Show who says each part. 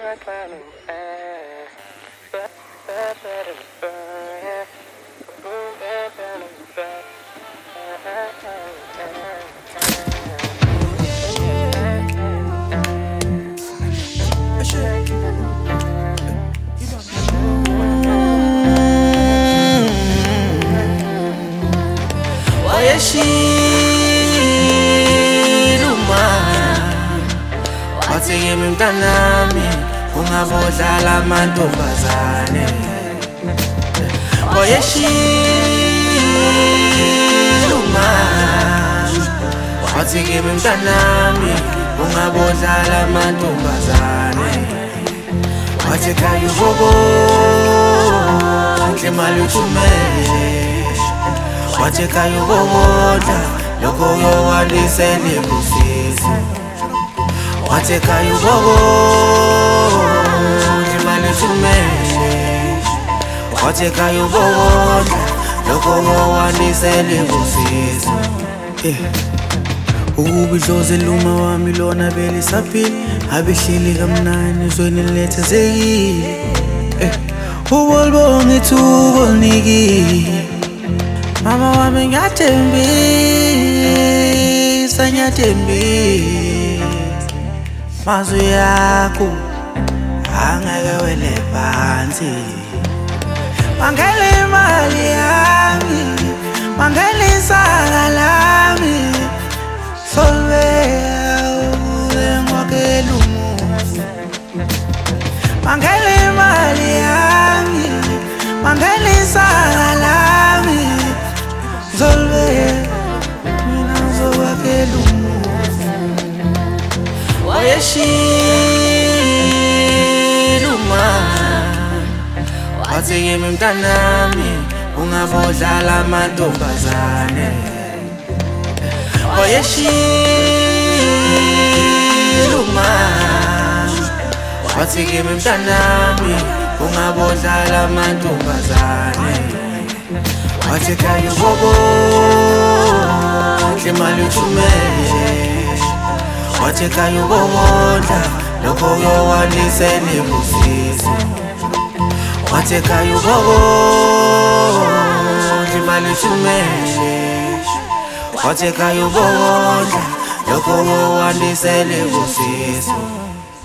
Speaker 1: Wathekimi mntanami ungabodlala amantombazane. Wayeshiluma wathekimi mntanami ungabodlala amantombazane. Wathi ekhaya ubobo imali uthumele. Wathi ekhaya ubobodla lokho uyowandisela ibusisi. Wathi ekhaya ubobodla imali uthumele. Wathi ekhaya ubobodla lokho uyowandisela ibusisi. Ukuba idlozi eluma wami lona belisaphila, abehleli kamnani ezweni lethezekile. Ubolibonga ithuba olinikile, mama wami ngiyathembisa, mazwi yakho angeke wele phansi. Mangele imali yami, mangele isaka lami, solveya engwakela umuzi. Mangele imali yami, mangele isaka lami, solveya mina ngizokwakela umuzi. Wayeshiluma wathekimi mntanami ungabodlala amantombazane. Wayeshiluma wathekimi mntanami ungabodlala amantombazane. Wathi ekhaya ubobodla imali uthumele. Wathi ekhaya ubobodla lokho uyowandisela ibusisi. Wathi ekhaya ubobodla imali uthumele. Wathi ekhaya ubobodla lokho uyowandisela ibusisi.